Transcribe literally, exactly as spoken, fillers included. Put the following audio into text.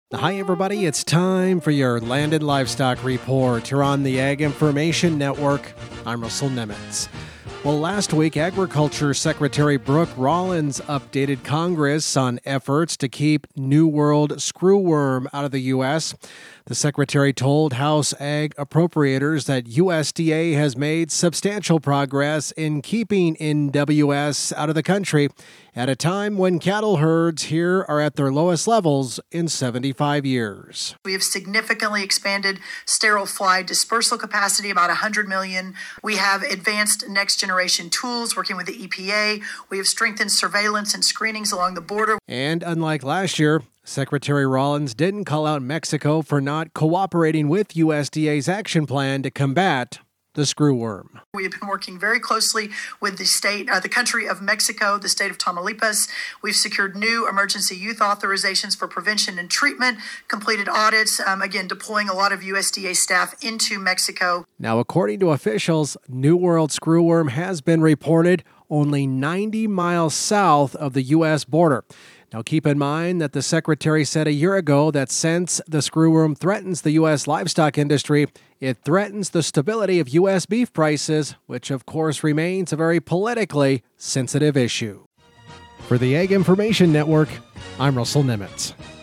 Hi, everybody. It's time for your Landed Livestock Report. You're on the Ag Information Network. I'm Russell Nemitz. Well, last week, Agriculture Secretary Brooke Rollins updated Congress on efforts to keep New World screwworm out of the U S. The secretary told House Ag appropriators that U S D A has made substantial progress in keeping N W S out of the country at a time when cattle herds here are at their lowest levels in seventy-five years. We have significantly expanded sterile fly dispersal capacity, about one hundred million. We have advanced next generation tools working with the E P A. We have strengthened surveillance and screenings along the border. And unlike last year, Secretary Rollins didn't call out Mexico for not cooperating with U S D A's action plan to combat the screwworm. We have been working very closely with the state, uh, the country of Mexico, the state of Tamaulipas. We've secured new emergency use authorizations for prevention and treatment, completed audits, um, again, deploying a lot of U S D A staff into Mexico. Now, according to officials, New World screwworm has been reported only ninety miles south of the U S border. Now, keep in mind that the secretary said a year ago that since the screwworm threatens the U S livestock industry, it threatens the stability of U S beef prices, which of course remains a very politically sensitive issue. For the Ag Information Network, I'm Russell Nemitz.